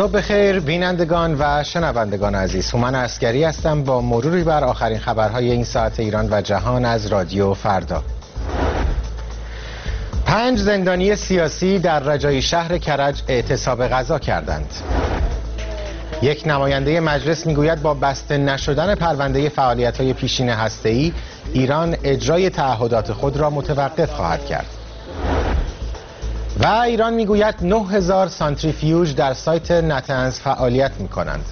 صبح خیر بینندگان و شنوندگان عزیز، هومن عسگری هستم با مروری بر آخرین خبرهای این ساعت ایران و جهان از رادیو فردا. 5 زندانی سیاسی در رجایی شهر کرج اعتصاب غذا کردند. یک نماینده مجلس میگوید با بسته نشدن پرونده فعالیت‌های پیشین هسته‌ای، ایران اجرای تعهدات خود را متوقف خواهد کرد. و ایران میگوید 9000 سانتریفیوژ در سایت نتنز فعالیت میکنند.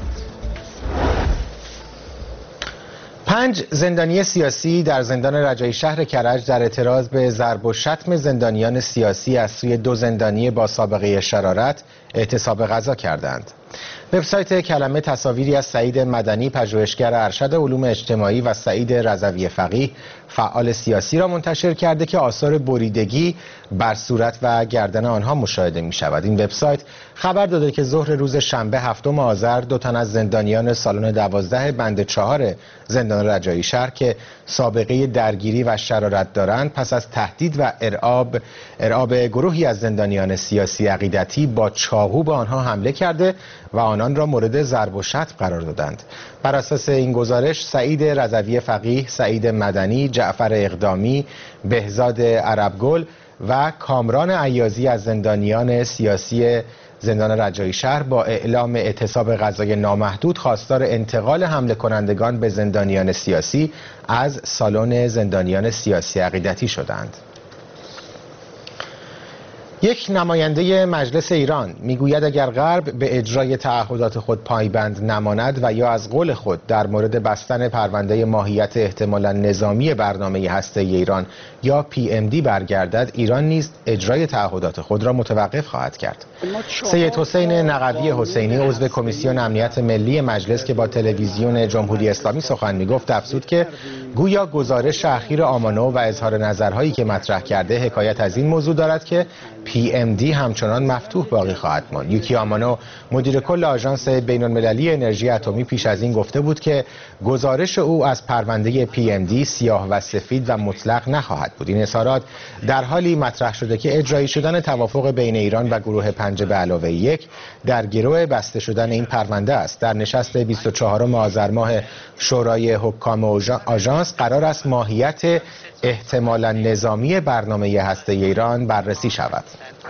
5 زندانی سیاسی در زندان رجایی شهر کرج در اعتراض به ضرب و شتم زندانیان سیاسی از سوی 2 زندانی با سابقه شرارت اعتصاب غذا کردند. وبسایت کلمه تصاویری از سعید مدنی، پژوهشگر ارشد علوم اجتماعی، و سعید رضوی فقیه، فعال سیاسی، را منتشر کرده که آثار بریدگی بر صورت و گردن آنها مشاهده می شود. این وبسایت خبر داده که ظهر روز شنبه 7 آذر 2 تن از زندانیان سالن 12 بند 4 زندان رجایی شهر که سابقه درگیری و شرارت دارند، پس از تهدید و ارعاب گروهی از زندانیان سیاسی عقیدتی با چاقو به آنها حمله کرده و آنان را مورد ضرب و شتم قرار دادند. بر اساس این گزارش سعید رضوی فقیه، سعید مدنی، جعفر اقدامی، بهزاد عربگل و کامران عیازی از زندانیان سیاسی زندان رجایی شهر با اعلام اعتصاب غذای نامحدود خواستار انتقال حمله کنندگان به زندانیان سیاسی از سالن زندانیان سیاسی عقیدتی شدند. یک نماینده مجلس ایران میگوید اگر غرب به اجرای تعهدات خود پایبند نماند و یا از قول خود در مورد بستن پرونده ماهیت احتمالاً نظامی برنامه هسته‌ای ایران یا PMD برگردد، ایران نیز اجرای تعهدات خود را متوقف خواهد کرد. سید حسین نقوی حسینی، عضو کمیسیون امنیت ملی مجلس که با تلویزیون جمهوری اسلامی سخن میگفت، افزود که گویا گزارش اخیر آمانو و اظهار نظرهایی که مطرح کرده حکایت از این موضوع دارد که PMD همچنان مفتوح باقی خواهد ماند. یوکی آمانو، مدیر کل آژانس بین‌المللی انرژی اتمی، پیش از این گفته بود که گزارش او از پرونده PMD سیاه و سفید و مطلق نخواهد بود. این اظهارات در حالی مطرح شده که اجرایی شدن توافق بین ایران و گروه 5+1 در گرو بسته شدن این پرونده است. در نشست 24 آذر ماه شورای حکام آژانس قرار است ماهیت احتمالاً نظامی برنامه هسته‌ای ایران بررسی شود.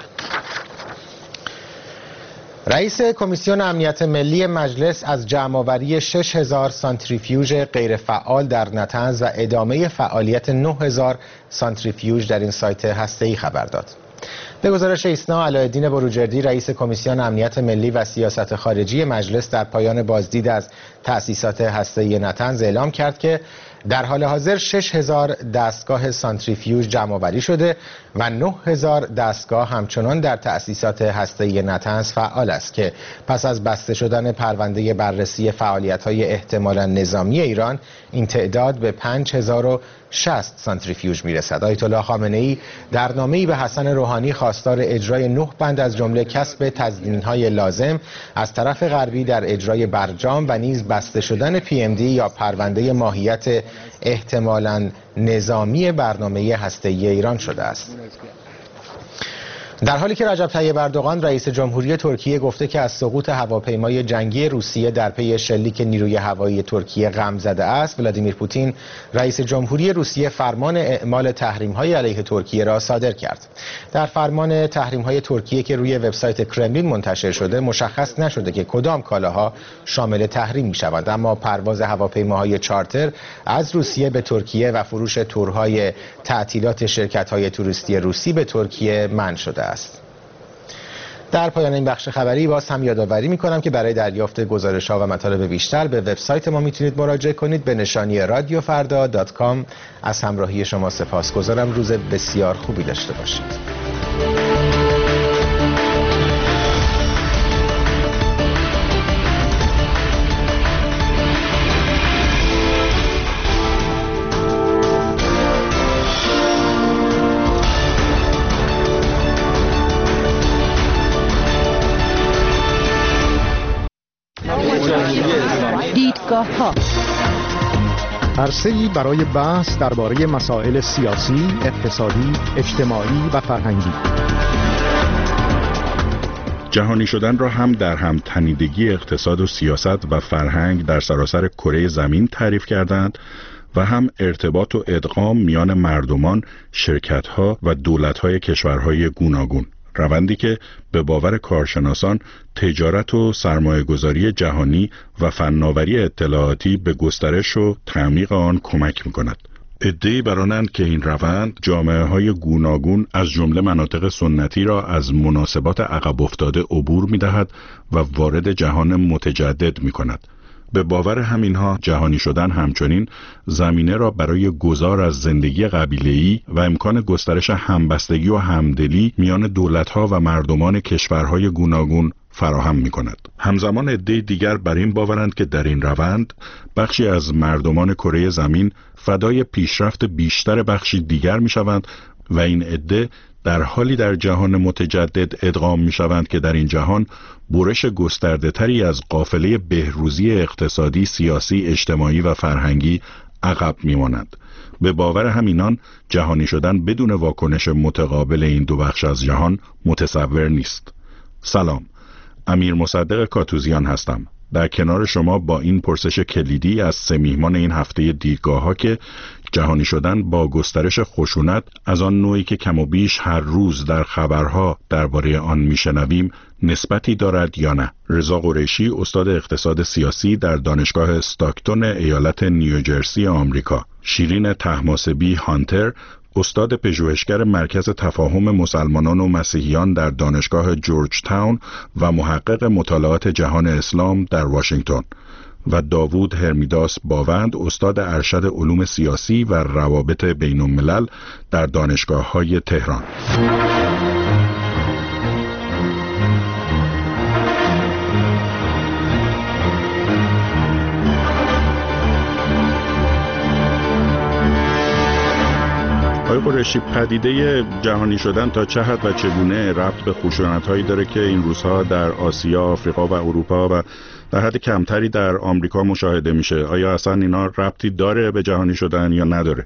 رئیس کمیسیون امنیت ملی مجلس از جمع‌آوری 6000 سانتریفیوژ غیرفعال در نتنز و ادامه فعالیت 9000 سانتریفیوژ در این سایت هسته‌ای خبر داد. به گزارش ایسنا، علایالدین بروجردی، رئیس کمیسیون امنیت ملی و سیاست خارجی مجلس، در پایان بازدید از تأسیسات هسته‌ای نتنز اعلام کرد که در حال حاضر 6000 دستگاه سانتریفیوژ جمع‌آوری شده و 9000 دستگاه همچنان در تأسیسات هسته‌ای نتنز فعال است که پس از بسته شدن پرونده بررسی فعالیت‌های احتمالاً نظامی ایران، این تعداد به 5060 سانتریفیوژ میرسد. آیت الله خامنه‌ای در نامه‌ای به حسن روحانی خواستار اجرای 9 بند از جمله کسب تضمین‌های لازم از طرف غربی در اجرای برجام و نیز بسته شدن PMD یا پرونده ماهیت احتمالاً نظامی برنامه هسته‌ای ایران شده است. در حالی که رجب طیب اردوغان رئیس جمهوری ترکیه گفته که از سقوط هواپیمای جنگی روسیه در پی شلیک نیروی هوایی ترکیه غم زده است، ولادیمیر پوتین رئیس جمهوری روسیه فرمان اعمال تحریم‌های علیه ترکیه را صادر کرد. در فرمان تحریم‌های ترکیه که روی وبسایت کرملین منتشر شده مشخص نشده که کدام کالاها شامل تحریم می‌شوند، اما پرواز هواپیماهای چارتر از روسیه به ترکیه و فروش تورهای تعطیلات شرکت‌های توریستی روسی به ترکیه منع شده است. در پایان این بخش خبری باز هم یادآوری می‌کنم که برای دریافت گزارش‌ها و مطالب بیشتر به وبسایت ما میتونید مراجعه کنید به نشانی radiofarda.com. از همراهی شما سپاسگزارم. روز بسیار خوبی داشته باشید. دیدگاه‌ها عرصه‌ای برای بحث درباره مسائل سیاسی، اقتصادی، اجتماعی و فرهنگی. جهانی شدن را هم در هم تنیدگی اقتصاد و سیاست و فرهنگ در سراسر کره زمین تعریف کردند و هم ارتباط و ادغام میان مردمان، شرکت‌ها و دولت‌های کشورهای گوناگون. روندی که به باور کارشناسان تجارت و سرمایه‌گذاری جهانی و فناوری اطلاعاتی به گسترش و تعمیق آن کمک می‌کند. عده‌ای برانند که این روند جامعه‌های گوناگون از جمله مناطق سنتی را از مناسبات عقب افتاده عبور می‌دهد و وارد جهان متجدد می‌کند. به باور همینها جهانی شدن همچنین زمینه را برای گذار از زندگی قبیله‌ای و امکان گسترش همبستگی و همدلی میان دولت‌ها و مردمان کشورهای گوناگون فراهم می‌کند. همزمان عده‌ای دیگر بر این باورند که در این روند بخشی از مردمان کره زمین فدای پیشرفت بیشتر بخشی دیگر می‌شوند و این عده در حالی در جهان متجدد ادغام می‌شوند که در این جهان برش گسترده‌تری از قافله بهروزی اقتصادی، سیاسی، اجتماعی و فرهنگی عقب می‌مانند. به باور همینان جهانی شدن بدون واکنش متقابل این دو بخش از جهان متصور نیست. سلام، امیر مصدق کاتوزیان هستم. در کنار شما با این پرسش کلیدی از سه میهمان این هفته دیدگاه‌ها که جهانی شدن با گسترش خشونت از آن نوعی که کم و بیش هر روز در خبرها درباره آن میشنویم نسبتی دارد یا نه. رضا قریشی، استاد اقتصاد سیاسی در دانشگاه استاکتون ایالت نیوجرسی آمریکا. شیرین طهماسبی هانتر، استاد پژوهشگر مرکز تفاهم مسلمانان و مسیحیان در دانشگاه جورج تاون و محقق مطالعات جهان اسلام در واشنگتن. و داوود هرمیداس باوند، استاد ارشد علوم سیاسی و روابط بین الملل در دانشگاه‌های تهران. آقای قریشی، پدیده جهانی شدن تا چه حد و چگونه ربط به خشونت‌هایی داره که این روزها در آسیا، آفریقا و اروپا و در حد کمتری در آمریکا مشاهده میشه؟ آیا اصلا اینا ربطی داره به جهانی شدن یا نداره؟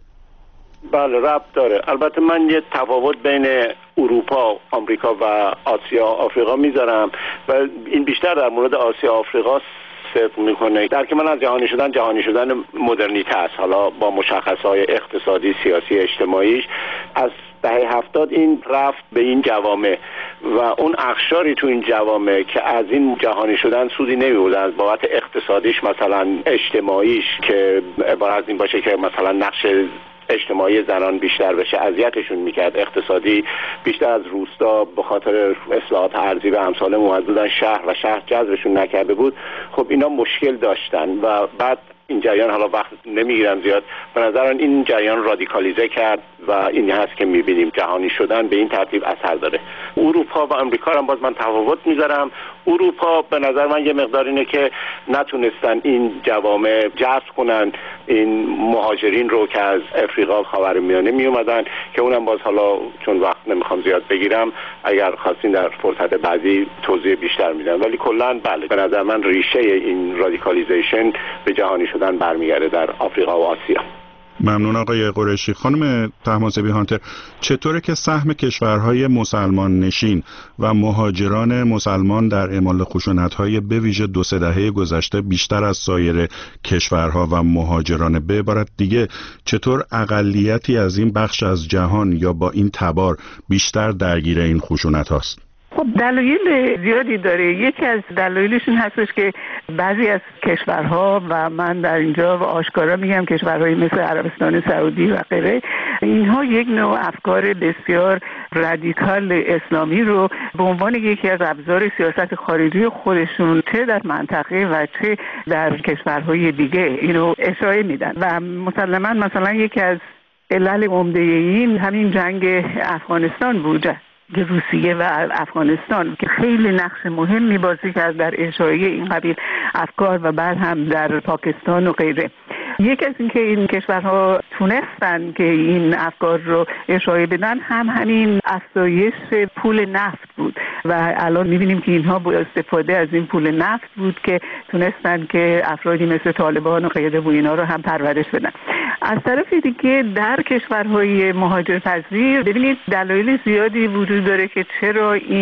بله، ربط داره. البته من یه تفاوت بین اروپا، آمریکا و آسیا، آفریقا میذارم و این بیشتر در مورد آسیا، آفریقا صدق میکنه. در که من از جهانی شدن مدرنیته است، حالا با مشخصهای اقتصادی، سیاسی، اجتماعیش. از دهه 70 این رفت به این جوامع و اون اقشاری تو این جوامع که از این جهانی شدن سودی نمی‌بردن از بابت اقتصادیش، مثلا اجتماعیش، که عبارت از این باشه که مثلا نقش اجتماعی زنان بیشتر بشه، اذیتشون میکرد. اقتصادی بیشتر از روستا به خاطر اصلاحات ارضی و امثال موجودن شهر و شهر جذبشون نکرده بود. خب اینا مشکل داشتن و بعد این جریان، حالا وقت نمیگیرم زیاد، به نظرم این جریان رادیکالیزه کرد و این هست که میبینیم جهانی شدن به این ترتیب اثر داره. اروپا و آمریکا هم باز من تفاوت میذارم. اروپا به نظر من یه مقدار اینه که نتونستن این جوامع جذب کنن این مهاجرین رو که از افریقا، خاورمیانه می اومدن، که اونم باز حالا چون وقت نمیخوام زیاد بگیرم، اگر خواستین در فرصت بعدی توضیح بیشتر میدم. ولی کلا بله، به نظر من ریشه این رادیکالیزیشن به جهانی شدن برمیگرده در آفریقا و آسیا. ممنون آقای قریشی. خانم طهماسبی هانتر، چطوره که سهم کشورهای مسلمان نشین و مهاجران مسلمان در اعمال خشونت‌های به ویژه 2-3 دهه گذشته بیشتر از سایر کشورها و مهاجران، به عبارت دیگه چطور اقلیتی از این بخش از جهان یا با این تبار بیشتر درگیر این خشونت هاست؟ خب دلایل زیادی داره. یکی از دلایلشون هستش که بعضی از کشورها، و من در اینجا آشکارا میگم کشورهای مثل عربستان سعودی و غیره، اینها یک نوع افکار بسیار رادیکال اسلامی رو به عنوان یکی از ابزار سیاست خارجی خودشون چه در منطقه و چه در کشورهای دیگه اینو اشاره میدن و مسلماً مثلا یکی از علل عمده این همین جنگ افغانستان بود، روسیه و افغانستان، که خیلی نقش مهمی بازی کرد در اشاعه این قبیل افکار و بعد هم در پاکستان و غیره. یکی از اینکه این کشورها تونستن که این افکار رو اشاعه بدن هم همین افزایش پول نفت بود و الان می‌بینیم که اینها با استفاده از این پول نفت بود که تونستن که افرادی مثل طالبان و غیره و اینا رو هم پرورش بدن. از طرف دیگه در کشورهای مهاجرپذیر ببینید دلایل زیادی وجود داره که چرا این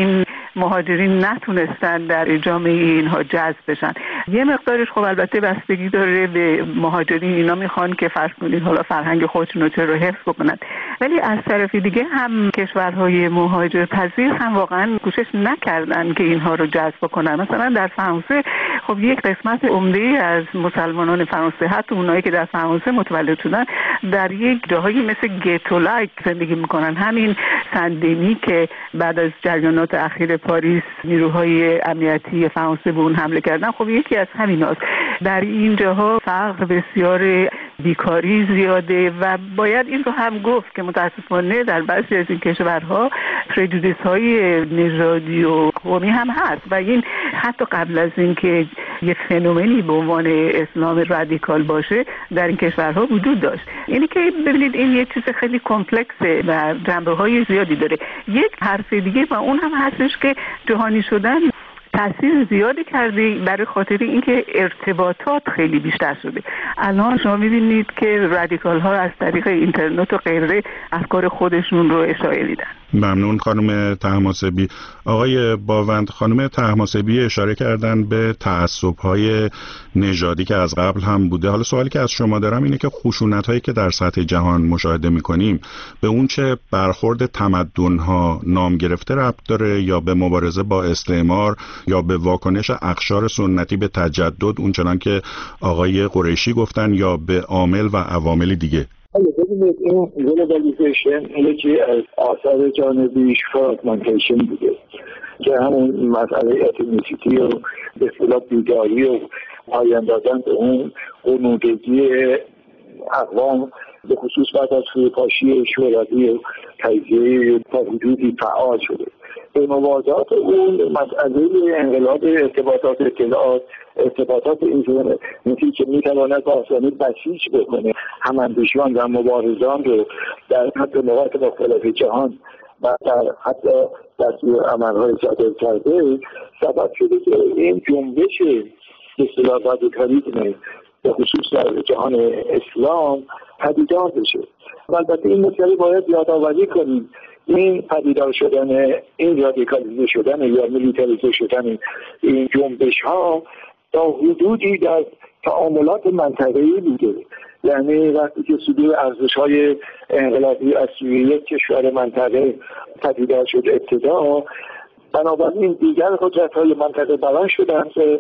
مهاجرین نتونستن در جامعه اینها جذب بشن. یه مقدارش خب البته بستگی داره به مهاجرین، اینا میخوان که فرض کنید حالا فرهنگ خودشون رو حفظ بکنن، ولی از طرف دیگه هم کشورهای مهاجر پذیر هم واقعا کوشش نکردن که اینها رو جذب کنن. مثلا در فرانسه خب یک قسمت عمده از مسلمانان فرانسه، حتی اونایی که در فرانسه متولد شدن، در یک جاهایی مثل گتو لایک زندگی میکنن. همین سندمی که بعد از جریانات اخیر پاریس نیروهای امنیتی فرانسه به اون حمله کردن، خب یکی از همیناست. در این جاها فقر بسیار، بیکاری زیاده و باید این رو هم گفت که متاسفانه در بعضی از این کشورها پرجودیس های نژادی و قومی هم هست و این حتی قبل از اینکه یه فنومنی به عنوان اسلام رادیکال باشه در این کشورها وجود داشت. اینی که ببینید این یه چیز خیلی کمپلکسه و جنبه‌های زیادی داره. یک حرف دیگه و اون هم هستش که جهانی شدن تأثیر زیادی کرده برای خاطر اینکه ارتباطات خیلی بیشتر شده. الان شما می‌بینید که رادیکال ها از طریق اینترنت و غیره افکار خودشون رو اشاعه میدن. ممنون خانم طهماسبی. آقای باوند، خانم طهماسبی اشاره کردن به تعصب‌های نژادی که از قبل هم بوده. حالا سوالی که از شما دارم اینه که خشونت‌هایی که در سطح جهان مشاهده می‌کنیم به اون چه برخورد تمدن‌ها نام گرفته ربط داره یا به مبارزه با استعمار یا به واکنش اقشار سنتی به تجدد اونچنان که آقای قریشی گفتن یا به عامل و عوامل دیگه؟ ببینید این گلوبالیزیشن یکی از آثار جانبیش فراگمنتیشن بوده که همون مسئله اتنیسیتی و به اصطلاح بیداری و پایان دادن به اون غنودگی اقوام به خصوص بعد از فروپاشی شوروی و تجزیه تا حدودی فعال شده. به موازات اون مسئله انقلاب ارتباطات اطلاعات، ارتباطات اینترنتی که میتواند با آسانی بسیج بکنه هماندیشان و مبارزان رو در حتی نقاط مختلف جهان و در حتی دستور عملهای صادر کرده، سبب شده که این جنبش اصطلاح رادیکالیسم به خصوص در جهان اسلام پدیدار بشه. البته این مسئله باید یادآوری کنیم، این پدیدار شدن، این رادیکالیزه شدن یا میلیتاریزه شدن این جنبش ها تا حدودی در تعاملات منطقه‌ای بوده. یعنی وقتی که صدور ارزش‌های انقلابی از سوی یک کشور منطقه پدیدار شد ابتدا، بنابراین دیگر قدرت‌های منطقه بران شدن که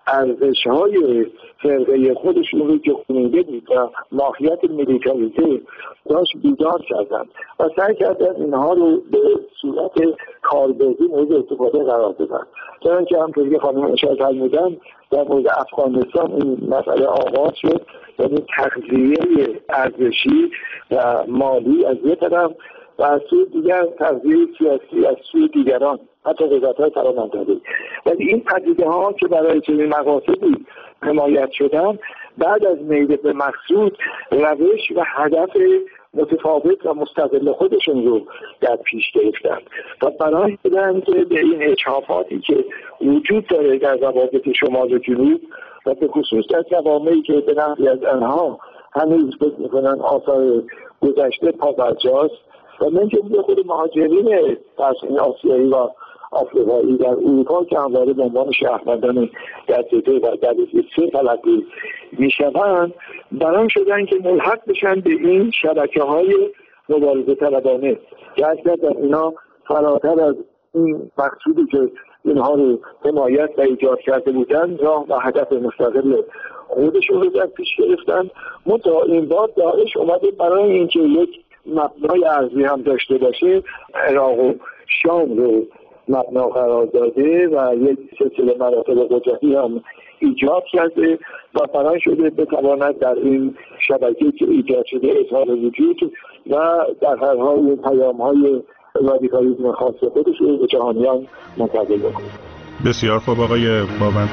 ارزش‌های فرقه خودشون رو که خونده بود و ماهیت میلیتاریزه داشت بیدار کردن و سعی کردن اینها رو به صورت کاربردی مورد استفاده قرار بدن. چنانکه همونطور که خانم اشاره فرمودن در مورد افغانستان این مسئله آغاز شد، یعنی تغذیه ارزشی و مالی از یک طرف و از سوی دیگر تغذیه سیاسی از سوی دیگران، حتی قدرت‌های فرامنطقه‌ای. ولی این پدیده ها که برای چنین مقاصدی حمایت شدن، بعد از میل به مقصود روش و هدف متفاوت و مستقل خودشون رو در پیش گرفتن و برای دیدن که به این اجحافاتی که وجود داره در روابط شمال و جنوب و به خصوص در جوامعی که به نحوی از آنها هنوز فکر میکنن آثار گذشته پابرجاست و من که خود مهاجرین فرسون آسیایی و آفریقایی در اروپا که همواره به عنوان شهروندان جدیده و درجه 3 تلقی میشوند، بران شدن که ملحق بشن به این شبکه‌های مبارزه طلبانه که اگر اینا فراتر از این مقصودی که اینها رو حمایت و ایجاد کرده بودن راه و هدف مستقل خودشون رو در پیش گرفتن. منتها این بار داعش اومده برای اینکه یک مبنای ارضی هم داشته باشه، عراق و شام رو مبنا قرار داده و یک سلسله مراتب قدرتی هم ایجاد کرده و برای شده بتواند در این شبکه که ایجاد شده اظهار وجود و در هر حال اون پیام‌های رادیکالیسم خاص خودش رو به جهانیان منتقل بکنه. بسیار خوب آقای باوند.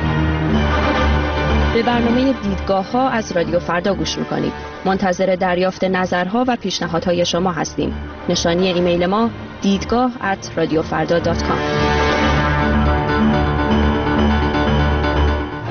به برنامه دیدگاه‌ها از رادیو فردا گوش می‌کنید. منتظر دریافت نظرها و پیشنهادهای شما هستیم. نشانی ایمیل ما دیدگاه@radiofarda.com.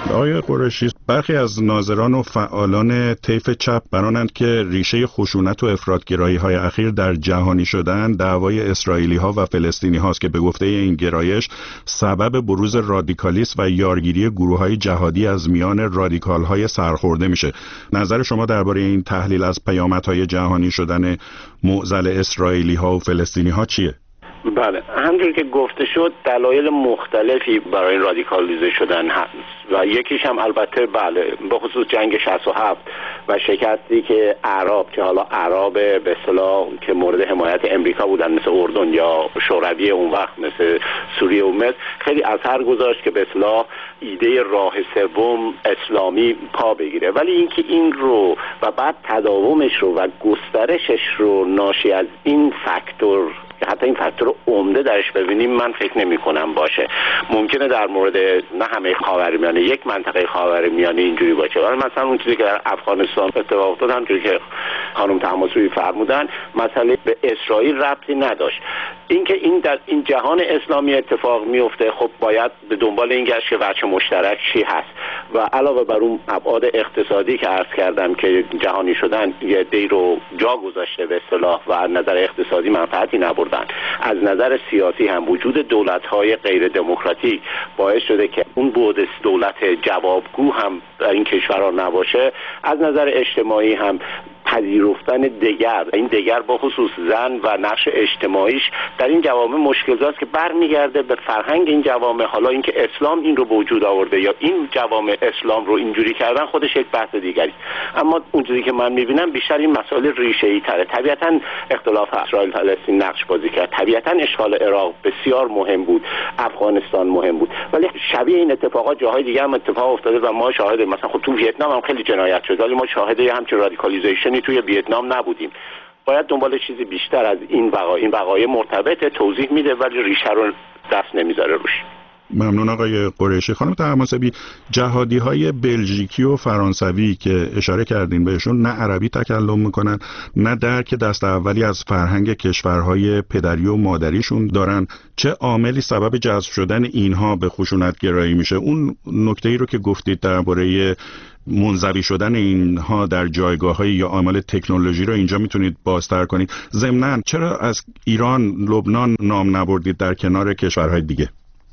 آقای قریشی، برخی از ناظران و فعالان طیف چپ برانند که ریشه خشونت و افراط‌گرایی‌های اخیر در جهانی شدن دعوای اسرائیلی‌ها و فلسطینی‌هاست که به گفته این گرایش سبب بروز رادیکالیسم و یارگیری گروه‌های جهادی از میان رادیکال‌های سرخورده میشه. نظر شما درباره این تحلیل از پیامدهای جهانی شدن معضل اسرائیلی‌ها و فلسطینی‌ها چیه؟ بله، همونجور که گفته شد دلایل مختلفی برای این رادیکالیزه شدن هست و یکیش هم البته بله به خصوص جنگ 67 و شکستی که اعراب که حالا اعراب به اصطلاح که مورد حمایت امریکا بودن مثل اردن یا شوروی اون وقت مثل سوریه و مصر خیلی اثر گذاشت که به اصطلاح ایده راه سوم اسلامی پا بگیره، ولی اینکه این رو و بعد تداومش رو و گسترشش رو ناشی از این فاکتور حتی این فاکتور عمده درش ببینیم من فکر نمی کنم باشه. ممکنه در مورد نه همه خاورمیانه یک منطقه خاورمیانه اینجوری باشه، ولی مثلا اون چیزی که در افغانستان اتفاق افتاد همونجوری که خانم طهماسبی فرمودن مسئله به اسرائیل ربطی نداشت. اینکه این در این جهان اسلامی اتفاق میفته خب باید به دنبال این گشت که وجه مشترک چی هست و علاوه بر اون ابعاد اقتصادی که عرض کردم که جهانی شدن یه عده‌ای رو جا گذاشته به اصطلاح و از نظر اقتصادی منفعتی نبردن، از نظر سیاسی هم وجود دولت‌های غیر دموکراتیک باعث شده که اون بعد دولت جوابگو هم در این کشورها نباشه، از نظر اجتماعی هم پذیرفتن این دگر با خصوص زن و نقش اجتماعیش در این جوامع مشکل‌زاست که برمیگرده به فرهنگ این جوامع. حالا اینکه اسلام این رو به وجود آورده یا این جوامع اسلام رو اینجوری کردن خودش یک بحث دیگری، اما اونجوری که من می‌بینم بیشتر این مسائل ریشه‌ای تره. طبیعتاً اختلاف اسرائیل فلسطین نقش بازی کرد، طبیعتاً اشغال عراق بسیار مهم بود، افغانستان مهم بود، ولی شبیه این اتفاقات جاهای دیگه هم اتفاق افتاده و ما شاهد مثلا خب تو ویتنام هم خیلی جنایت شد ولی ما شاهد همچین رادیکالیزیشنی توی ویتنام نبودیم. باید دنبال چیزی بیشتر از این وقایع مرتبط توضیح میده ولی ریشه رو دست نمیذاره روش. ممنون آقای قریشی. خانم طهماسبی، جهادی‌های بلژیکی و فرانسوی که اشاره کردین بهشون نه عربی تکلم میکنن نه درک دست اولی از فرهنگ کشورهای پدری و مادریشون دارن، چه عاملی سبب جذب شدن اینها به خشونت‌گرایی میشه؟ اون نکته‌ای رو که گفتید درباره منزوی شدن اینها در جایگاه‌های یا عامل تکنولوژی رو اینجا میتونید بازتر کنید؟ ضمناً چرا از ایران، لبنان نام نبردید در کنار کشورهای دیگه؟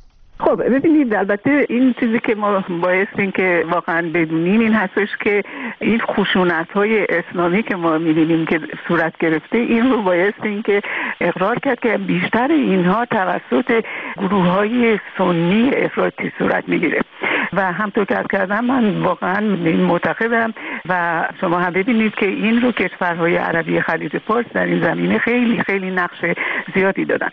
خب ببینید، البته این چیزی که ما بایستیم که واقعا بدونیم این هستش که این خشونت‌های اسلامی که ما می‌بینیم که صورت گرفته این رو بایستیم که اقرار کرد که بیشتر اینها توسط گروه‌های سنی افراطی صورت می‌گیره و همطور که کردم من واقعا معتقدم و شما هم ببینید که این رو کشورهای عربی خلیج فارس در این زمینه خیلی خیلی نقش زیادی دادن.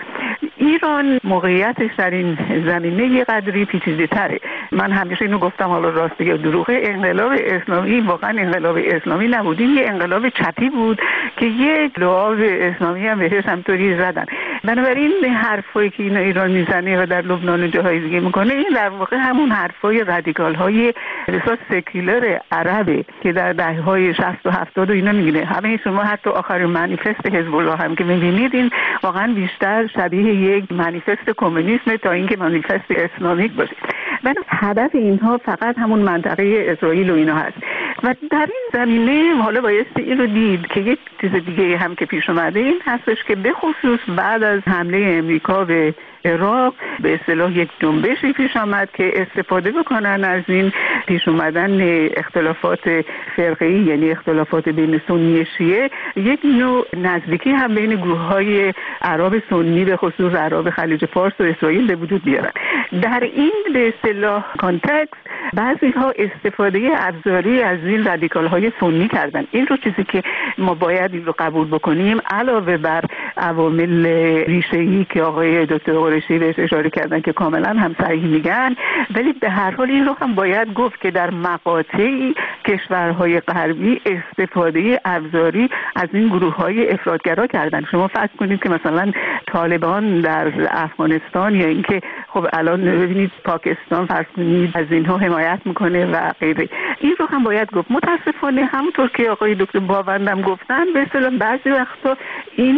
ایران موقعیتش در این زمینه یه قدری پیچیده‌تره. من همیشه اینو گفتم، حالا راستی یا دروغه، انقلاب اسلامی واقعا انقلاب اسلامی نبود، این یه انقلاب چپی بود که یک لعاب اسلامی هم بهش همطوری زدن. بنابراین حرفایی که ایران میزنه و در لبنان و جاهای دیگه میکنه این در واقع همون حرفای رادیکال‌های بسیار سکولار عربه که در دهه‌های 60 و 70 و اینا میگه. همه شما حتی آخرین منیفست حزب الله هم که میبینید این واقعا بیشتر شبیه یک منیفست کمونیسم تا اینکه منیفست اسلامیک باشه. و هدف اینها فقط همون منطقه اسرائیل و اینا هست و در این زمینه حالا بایستی این رو دید که یک چیز دیگه هم که پیش اومده این هستش که به خصوص بعد از حمله امریکا به عراق به اصطلاح یک جنبشی پیش آمد که استفاده بکنن از این پیش اومدن اختلافات فرقه‌ای، یعنی اختلافات بین سنی شیعه، یک نوع نزدیکی هم بین گروه‌های عرب سنی به خصوص عرب خلیج فارس و اسرائیل به وجود بیارن. در این به اصطلاح کانتکست بعضی‌ها استفاده ابزاری از این رادیکال‌های سنی کردن. این رو چیزی که ما باید این رو قبول بکنیم، علاوه بر عوامل ریشه‌ای که آقای دکتر قریشی بهش اشاره کردن که کاملا هم صحیح میگن، ولی به هر حال این رو هم باید گفت که در مقاطعی کشورهای غربی استفاده ابزاری از این گروه‌های افراطگرا کردن. شما فرض کنید که مثلا طالبان در افغانستان یا اینکه خب الان ببینید پاکستان فرض کنید از اینها حمایت میکنه و غیره، این رو هم باید گفت. متاسفانه همونطور که آقای دکتر باوندم گفتن به اصطلاح بعضی وقتا این گروه‌های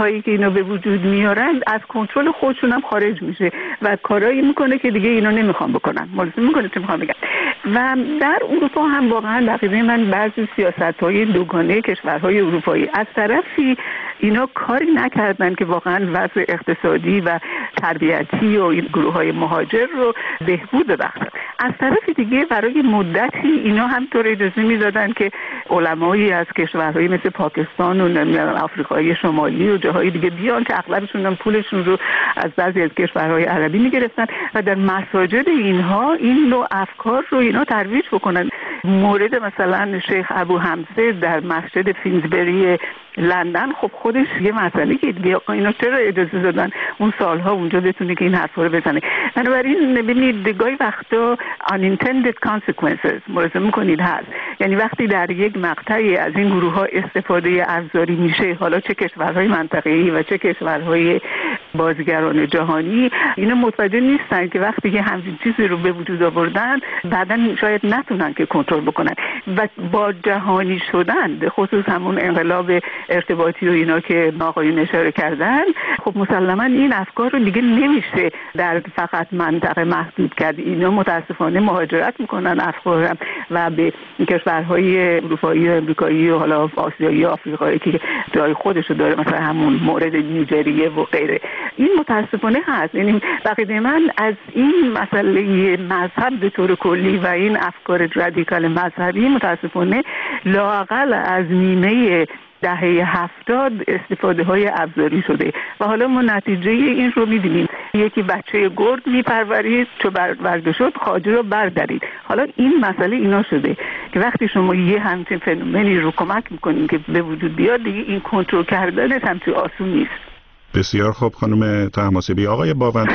هایی که اینا به وجود میارن از کنترل خودشون هم خارج میشه و کارایی میکنه که دیگه اینا نمیخوان بکنن. ملزم میکنه چه میخوام بگم. و در اروپا هم واقعا دقیقاً من بعضی سیاست‌های دوگانه کشورهای اروپایی از طرفی اینا کاری نکردن که واقعا وضع اقتصادی و تربیتی و این گروه‌های مهاجر رو بهبود ببخشن. از طرف دیگه برای مدتی اینا هم طور اجازه میدادن که علمایی از کشورهای مثل پاکستان و آفریقای شمالی و جاهای دیگه بیان که اغلبشون هم پولشون رو از بعضی از کشورهای عربی میگرفتن و در مساجد اینها این نوع افکار رو اینا ترویج بکنن. مورد مثلا شیخ ابو حمزه در مسجد فینزبری لندن خب خودش یه مسئله که دیگه اینا چرا اجازه دادن اون سالها اونجا بتونه که این حرفا رو بزنه. بنابراین ببینید گاهی وقتا unintended consequences ملاحظه می‌کنید هست. یعنی وقتی در یک مقطعی از این گروه ها استفاده ابزاری میشه، حالا چه کشورهای منطقه‌ای و چه کشورهای بازیگران جهانی، اینا متوجه نیستن که وقتی که همچین چیزی رو به وجود آوردن بعداً شاید نتونن که کنترل بکنن و با جهانی شدن به خصوص همون انقلاب ارتباطی و اینا که آقایون اشاره کردن، خب مسلماً این افکار رو دیگه نمیشه در فقط منطقه محدود کرد. اینا متاسفانه مهاجرت میکنن افکار و به کشورهای اروپایی و امریکایی و حالا آسیایی و آفریقایی که جای خودشو داره، مثلا همون مورد نیجریه و غیره. این متاسفانه هست. یعنی بقیده من از این مسئله مذهب به طور کلی و این افکار رادیکال مذهبی متاسفانه لااقل از نیمه دهه 70 استفاده های ابزاری شده و حالا ما نتیجه این رو می‌بینیم. یکی بچه گرد میپرورید، چو برده شد خواجه رو بردارید. حالا این مسئله اینا شده که وقتی شما یه همچین فنومنی رو کمک میکنین که به وجود بیاد، دیگه این کنترل کردنش همچین آسون نیست. بسیار خوب خانم طهماسبی. آقای باوند،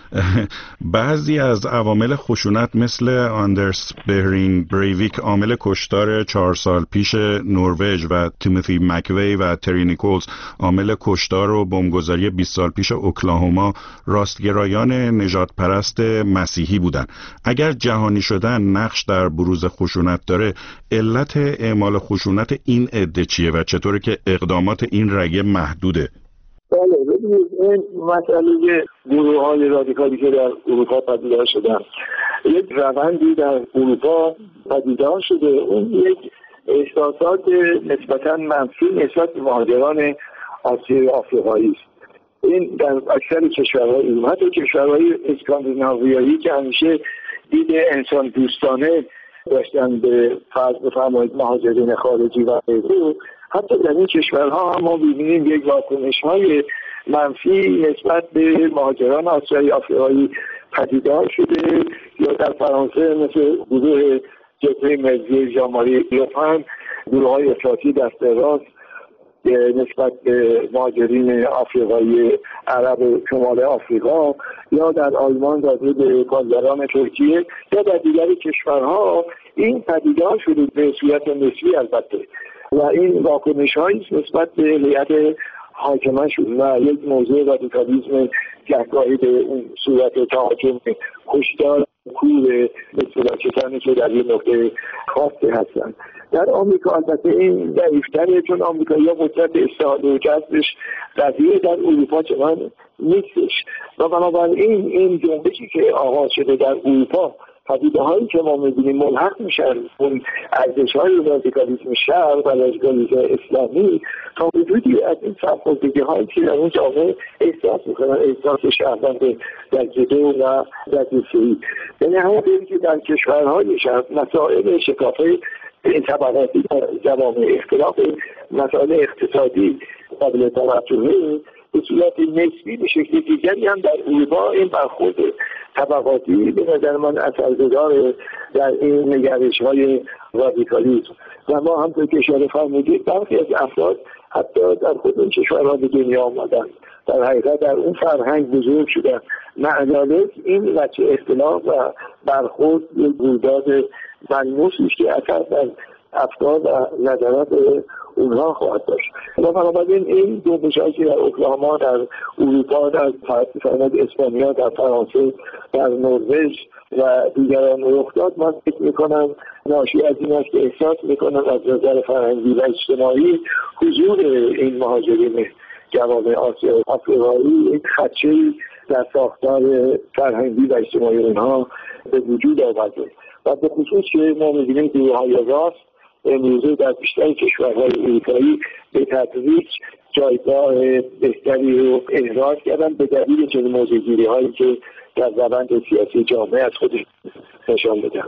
بعضی از عوامل خشونت مثل آندرس بهرینگ بریویک عامل کشتار 4 سال پیش نروژ و تیموتی مکوی و تری نیکولز عامل کشتار و بمبگذاری 20 سال پیش اوکلاهوما راستگرایان نژاد پرست مسیحی بودند. اگر جهانی شدن نقش در بروز خشونت داره، علت اعمال خشونت این عده چیه و چطوره که اقدامات این رگه محدوده؟ بله، ببینید این مسئله گروه‌های رادیکالی که در اروپا پدیدار شدن، یک روندی در اروپا پدیدار شده. اون یک احساسات نسبتاً منفی نسبت به مهاجران آسیایی و آفریقایی است. این در اکثر کشورهای اروپا، حتی کشورهای اسکاندیناویایی که همیشه دید انسان دوستانه داشتن به فرض بفرمایید مهاجرین خارجی و غیره، حتی در این کشورها هم ما ببینیم یک واکنش‌های منفی نسبت به مهاجران آسیایی آفریقایی پدیدار شده. یا در فرانسه مثل گروه جبهه ملی ژان ماری لوپن، گروه‌های افراطی دست راست نسبت به مهاجرین آفریقایی عرب شمال آفریقا، یا در آلمان داده به کارگران ترکیه، یا در دیگر کشورها این پدیدار شده به صورت نسبی البته، و این واکنش‌هایی نسبت به هیئت حاکمه شد و یک موضوع رادیکالیسم گهگاهی به اون صورت تهاجم کشتار کور بسیارچتانی که در این نقطه خاصی هستند. در آمریکا البته این ضعیف‌تره، چون آمریکایی‌ها قدرت استحاله و جذبش قویه، در اروپا چنان نیستش و بنابراین این جنبشی که آغاز شده در اروپا، پدیده‌هایی که ما می‌بینیم ملحق میشن اون ارزش‌های رادیکالیسم شرق و رادیکالیسم اسلامی، تا وجودی از این سرخوردگی‌هایی که در اون جامعه احساس می‌کنن، احساس شهروند در جدو و در جسوی. یعنی همونطوری که در کشورهای شرق مسائل شکافه این طبقاتی در جوامع اختلاف مسائل اقتصادی قابل توجهه، به صورت نسبی به شکل دیگری هم در اروپا این برخورد طبقاتی به نظر من اثرگذار در این نگرش‌های رادیکالیسم. و ما هم که اشاره فرمودید برخی از افراد حتی در خود این کشورها به دنیا آمدن، در حقیقت در اون فرهنگ بزرگ شدن، معلالک این وجه اختلاف و برخورد یک رویداد ملموسی که اثر در افکار و نظرات اونها خواهد داشت. و بنابراین این جنبش‌هایی که در اوکلاهوما، در اروپا، در اسپانیا، در فرانسه، در نروژ و دیگران رخ داد، من فکر می‌کنم ناشی از این است که احساس می‌کنم از نظر فرهنگی و اجتماعی حضور این مهاجرین جوامع آسیا آفریقایی این خدشه‌ای در ساختار فرهنگی و اجتماعی اونها به وجود آورده و به خصوص که ما می‌بینیم گروه‌های راست امروزه در بیشتر کشورهای اروپایی به تدریج جایگاه بهتری رو احراز کردن به دلیل چنین موضوع‌گیری‌هایی که در روند سیاسی جامعه از خودش نشان بدن.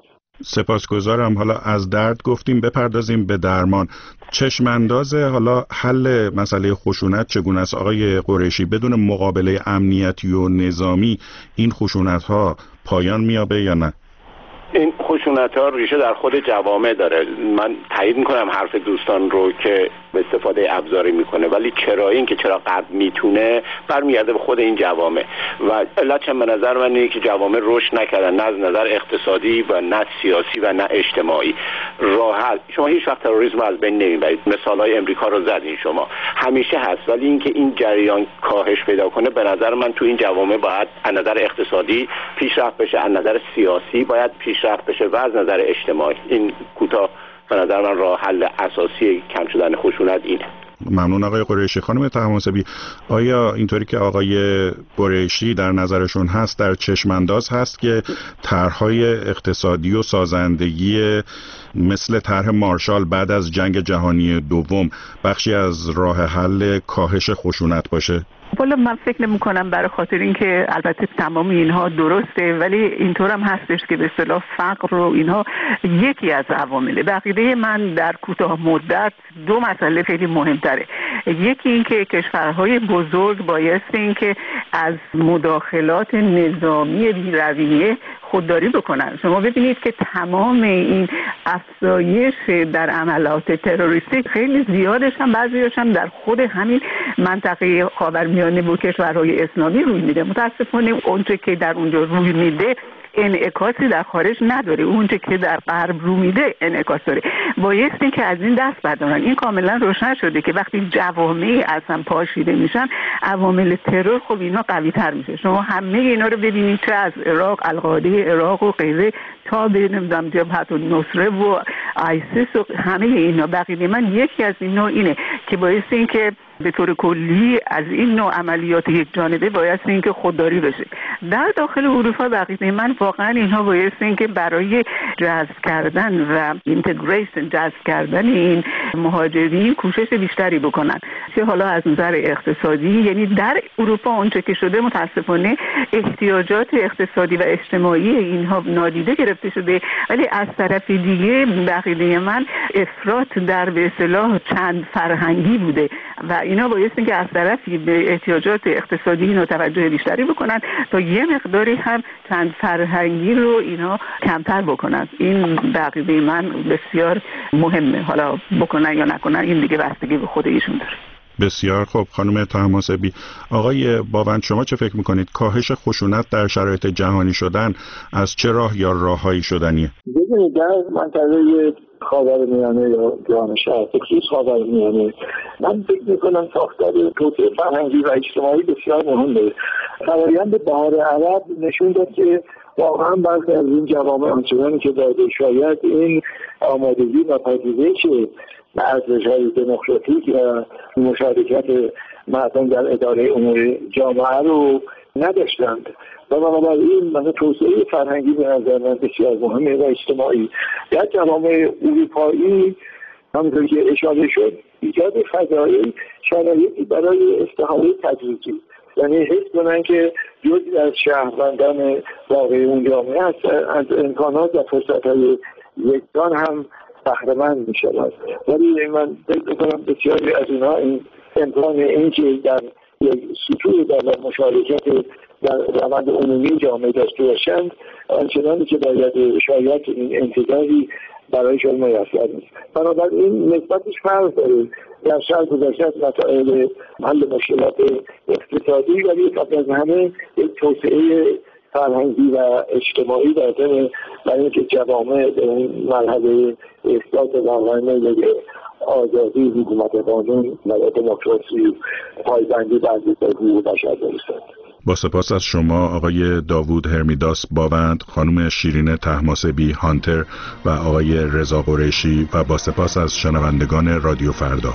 سپاسگزارم. حالا از درد گفتیم، بپردازیم به درمان. چشمانداز حالا حل مسئله خشونت چگونه است آقای قریشی؟ بدون مقابله امنیتی و نظامی این خشونت‌ها پایان می‌یابه یا نه؟ این خشونت‌ها ریشه در خود جوامع داره. من تایید میکنم حرف دوستان رو که به استفاده ابزاری میکنه، ولی چرا این که چرا غرب میتونه برمیگرده به خود این جوامع و علتش به نظر من اینه که جوامع رشد نکردن، نه از نظر اقتصادی و نه سیاسی و نه اجتماعی. راحت شما هیچ وقت تروریسم از بین نمیبرید. مثالای امریکا رو زدین شما، همیشه هست، ولی اینکه این جریان کاهش پیدا کنه به نظر من تو این جوامع باید از نظر اقتصادی پیشرفت بشه، از نظر سیاسی باید پیشرفت بشه و از نظر اجتماعی. این کوتاه به نظر من راه حل اساسی کم شدن خشونت اینه. ممنون آقای قریشی. خانم طهماسبی، آیا اینطوری که آقای قریشی در نظرشون هست در چشمانداز هست که طرح‌های اقتصادی و سازندگی مثل طرح مارشال بعد از جنگ جهانی دوم بخشی از راه حل کاهش خشونت باشه؟ والا من فکر نمی‌کنم، برای خاطر اینکه البته تمام اینها درسته، ولی اینطور هم هستش که به اصطلاح فقر و اینها یکی از عوامله. به عقیده من در کوتاه مدت دو مسئله خیلی مهمتره. یکی اینکه کشورهای بزرگ بایستی اینکه از مداخلات نظامی بی‌رویه خودداری بکنن. شما ببینید که تمام این افزایش در عملات تروریستی خیلی زیادش هم بعضیش هم در خود همین منطقه خاورمیانه و کشورهای اسلامی روی میده. متاسفانه اونچه که در اونجا روی میده انعکاسی در خارج نداره، اونچه که در غرب رو میده انعکاس داره. بایستی که از این دست بردارن. این کاملا روشن شده که وقتی جوامع اصلا پاشیده میشن عوامل ترور خب اینا قوی تر میشه. شما همه اینا رو ببینید، چه از عراق، القاعده عراق و غیره تا به نمیدونم جبهت النصره و آیسیس و همه اینا. بقیه من یکی از اینا اینه که بایستی این که به طور کلی از این نوع عملیات یک جانبه بایستی این که خودداری بشه. در داخل اروپا بقیه من واقعا اینها بایستی این که برای جذب کردن و اینتگریشن، جذب کردن این مهاجرین کوشش بیشتری بکنن، چه حالا از نظر اقتصادی، یعنی در اروپا اونچه که شده متاسفانه احتیاجات اقتصادی و اجتماعی اینها نادیده گرفته شده، ولی از طرف دیگه بقیه من افراط در به اصطلاح چند فرهنگی بوده و اینا بایستی که از طرفی به احتیاجات اقتصادی اینا توجه بیشتری بکنن تا یه مقداری هم چند فرهنگی رو اینا کمتر بکنن. این بقیه من بسیار مهمه. حالا بکنن یا نکنن این دیگه بستگی به خود ایشون داره. بسیار خوب. خانم طهماسبی، آقای باوند، شما چه فکر میکنید؟ کاهش خشونت در شرایط جهانی شدن از چه راه یا راههایی شدنیه؟ ببینید در منطقه خاورمیانه یا جهان شرق، خصوص خاورمیانه، من فکر میکنم ساختار توسعه فرهنگی و اجتماعی بسیار مهمه. فرآیند بهار عرب نشون داد که واقعا برخی از این جوامع آنچنانی که داده شاید این آمادگی و پذیرش ارزش‌های دموکراتیک و مشارکت مردم در اداره امور جامعه رو نداشتند و بنابراین من توسعه فرهنگی به نظر من بسیار مهمه و اجتماعی در جوامع اروپایی. همونطور که اشاره شد ایجاد فضایی شرایطی برای استحاله تدریجی، یعنی حس کنن که جزئی از شهروندان واقعی اون جامعه از امکانات و فرصت‌های یکسان هم بهره‌مند می‌شود. ولی من فکر می‌کنم بسیاری از اینها این امکان این که در یک سطوح در مشارکت در روند عمومی جامعه داشته باشند آنچنانی که باید شاید این انتظاری برایشان میسر نیست. بنابراین نسبتش فرق داره. در شرق گذشته از مسائل حل مشکلات اقتصادی، ولی قبل از همه یک توسعه فرهنگی و اجتماعی داره برای اینکه جوامع به اون مرحله احساس واقعا میل آزادی، حکومت قانون و دموکراسی، پایبندی بر حقوق بشر برسند. با سپاس از شما آقای داوود هرمیداس باوند، خانم شیرین طهماسبی هانتر و آقای رضا قریشی و با سپاس از شنوندگان رادیو فردا.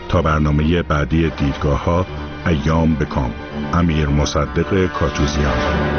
تا برنامه بعدی دیدگاه ها، ایام بکام. امیر مصدق کاتوزیان.